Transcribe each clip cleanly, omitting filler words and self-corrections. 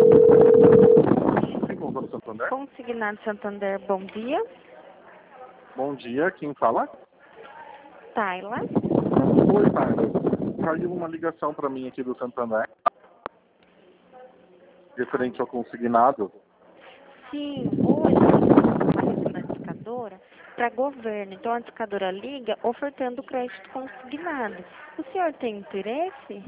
Sim, Conselho Santander. Consignado Santander, bom dia. Bom dia, quem fala? Tayla. Oi, Tyler. Caiu uma ligação para mim aqui do Santander, referente ao consignado. Sim, hoje nós trabalhamos na discadora para governo. Então a discadora liga ofertando crédito consignado. O senhor tem interesse?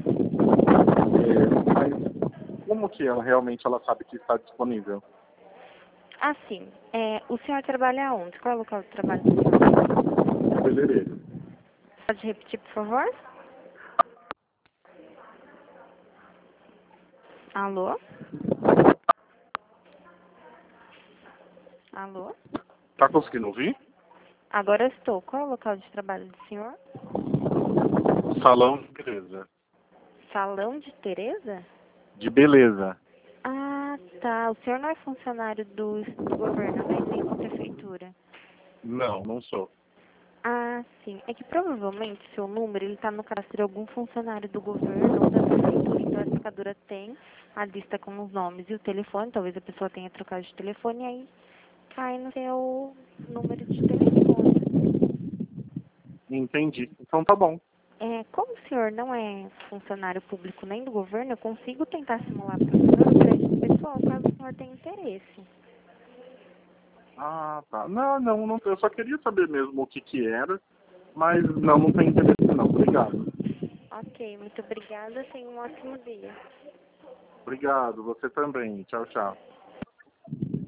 Mas como que ela sabe que está disponível? Assim, o senhor trabalha onde? Qual é o local de trabalho do senhor? Cabeleireiro. Pode repetir, por favor? Alô? Alô? Tá conseguindo ouvir? Agora estou. Qual é o local de trabalho do senhor? Salão de beleza. Salão de Tereza? De beleza. Ah, tá. O senhor não é funcionário do governo, né? Nem da prefeitura. Não, não sou. Ah, sim. É que provavelmente seu número ele tá no cadastro de algum funcionário do governo ou da prefeitura. Então a discadora tem a lista com os nomes e o telefone. Talvez a pessoa tenha trocado de telefone e aí cai no seu número de telefone. Entendi. Então tá bom. Como o senhor não é funcionário público nem do governo, eu consigo tentar simular para o senhor o crédito pessoal, caso o senhor tenha interesse. Ah, tá. Não, eu só queria saber mesmo o que era, mas não tem interesse não. Obrigado. Ok, muito obrigada. Tenha um ótimo dia. Obrigado, você também. Tchau, tchau.